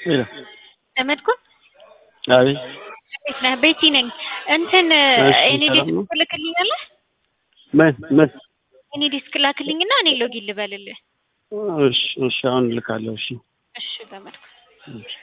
إيه ዘመድኩን አቤት እኔ ቤቲ ነኝ እንትን እኔ ዲስክ ልክልኛለህ ምን እኔ ዲስክ ላክልኝና እኔ ሎጊን ልበልልህ እሺ አሁን ልካለሁ እሺ ዘመድኩን